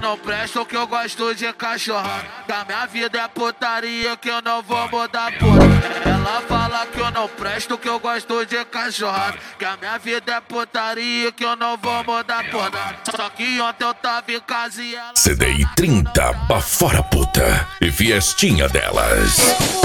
não presto, que eu gosto de cachorrada. Que a minha vida é putaria, que eu não vou mudar porra. Ela fala que eu não presto, que eu gosto de cachorrada. Que a minha vida é putaria, que eu não vou mudar porra. Só que ontem eu tava em casa e ela... CDI 30 pra fora puta e fiestinha delas.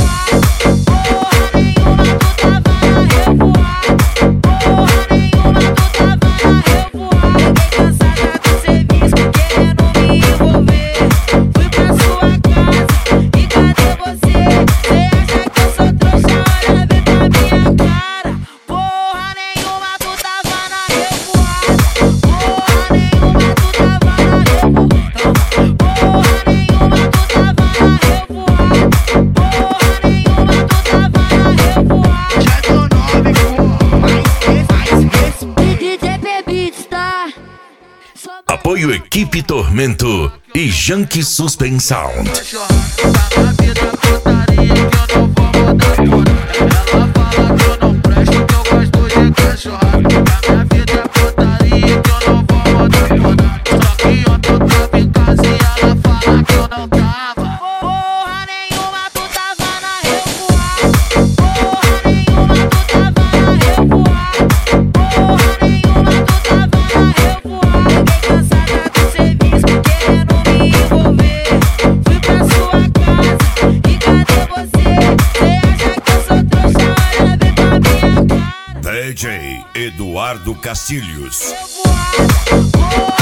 Apoio Equipe Tormento e Janky Suspen Sound. DJ Eduardo Castilhos. Eu vou